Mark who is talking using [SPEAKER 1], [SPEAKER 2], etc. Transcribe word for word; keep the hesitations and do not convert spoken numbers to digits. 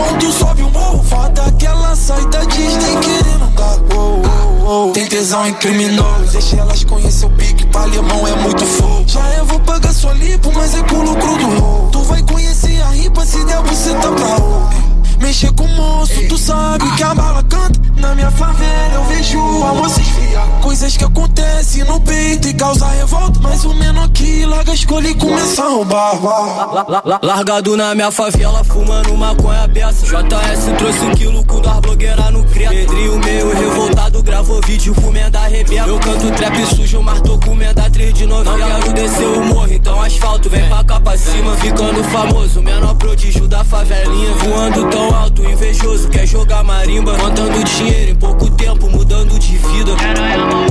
[SPEAKER 1] quando sobe o morro, foda que ela sai da Disney querendo dar. Oh, oh, oh. Tem tesão em criminoso, deixa elas conhecer o pique, pra alemão é muito fogo. Já eu vou pagar sua lipo, mas é com lucro do rolo. Tu vai conhecer a ripa, se der você tá pra rolo. Mexer com o moço, tu sabe que a bala canta. Na minha favela eu vejo a moça esfriar. Coisas que acontecem no peito e causa revolta. Mas o menor que larga a escolha e começa a roubar.
[SPEAKER 2] la, la, la, Largado na minha favela, fumando maconha beça. J S trouxe um quilo com duas blogueiras no creta. Pedrinho meio revoltado, gravou vídeo comendo a rebenta. Eu canto trap sujo, mas tô comendo a três de novela. Não quero descer o morro, então asfalto vem pra cá pra cima. Ficando famoso, menor prodígio da favelinha. Voando tão alto, invejoso, quer jogar marimba. Contando dinheiro em pouco tempo, mudando de vida.